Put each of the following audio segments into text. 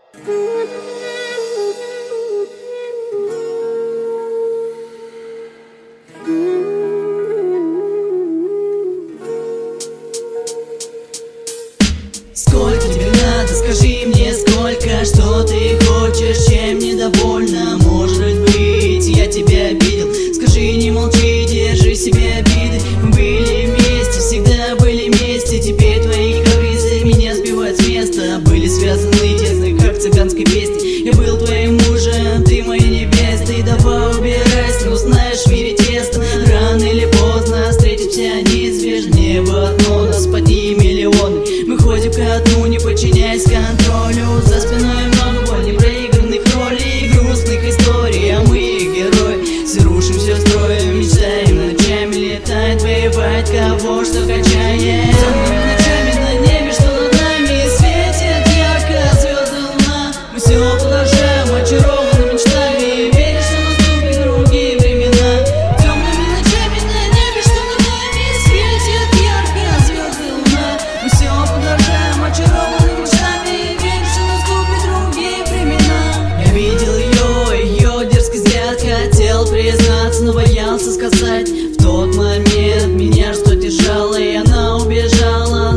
Сколько тебе надо, скажи мне сколько, что ты хочешь, чем недовольна, может быть, я тебя обидел. Скажи, не молчи, держи в себе обиды. Мы были вместе, всегда были вместе. Теперь твои капризы меня сбивают с места. Были связаны тесно, как в цыганской песне. Я был твоим мужем, ты моей невестой. Давай убирайся, но знаешь, в мире тесно. Рано или поздно встретимся неизбежно. Небо одно, нас под ним миллионы. Мы ходим ко дну, не подчиняясь контролю. За спиной много боли, проигранных ролей, грустных историй, а мы их герои. Все рушим, все строим, мечтаем, ночами летает, воевать кого что качает. Темными ночами на небе, что над нами светит ярко звезды луна. Мы все продолжаем, очарованы мечтами, веришь, что наступят другие времена. Темными ночами на небе, что над нами светит ярко звезды луна. Мы все продолжаем, очарованы мечтами, веришь, что наступят другие времена. Я видел ее дерзкий взгляд, хотел признаться, но боялся сказать. В тот момент меня что держало, и она убежала.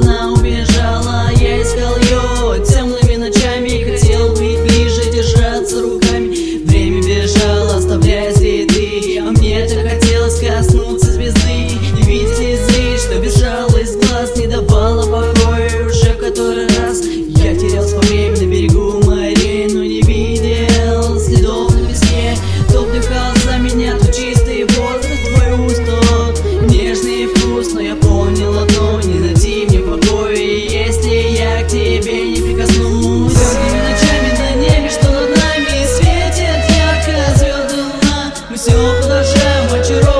Я искал ее темными ночами, хотел быть ближе, держаться руками. Время бежало, оставляя следы, а мне так хотелось коснуться звезды и видеть слезы, что бежала из глаз, не давала покоя. Уже в который раз я терялся по времени на берегу морей, но не видел следов на песке. То вдыхал за меня тот чистый воздух, твой уст, тот нежный вкус. Но я понял одно: не найти мне покоя, если я к тебе не прикоснусь. Темными ночами на небе, что над нами светит ярко звезды луна. Мы все продолжаем, очарованы